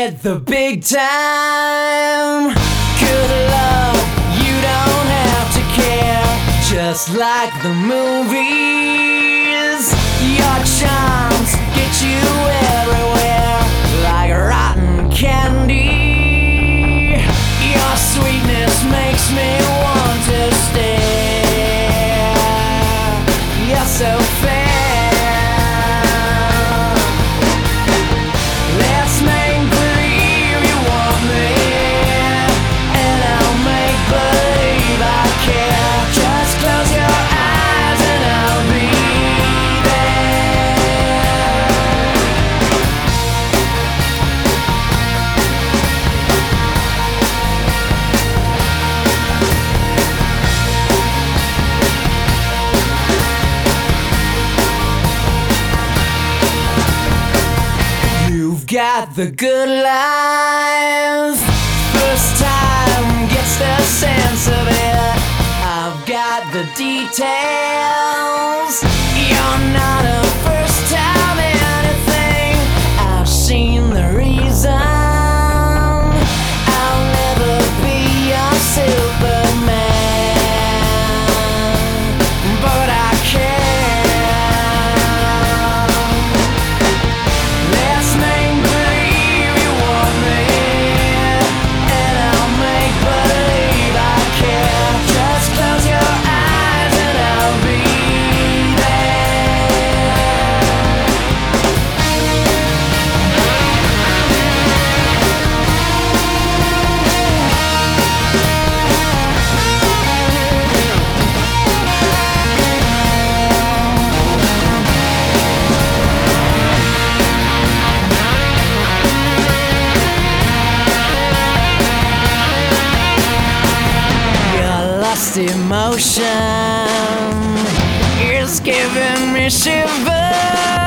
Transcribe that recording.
get the big time. Good love, you don't have to care. Just like the movies, your charms get you everywhere. Like rotten candy, your sweetness makes me want to stare. You're so fair. Got the good life. First time gets the sense of it. I've got the details. You're not a first time anything. I've seen the reason. I'll never be your Superman, but I care. Emotion is giving me shivers.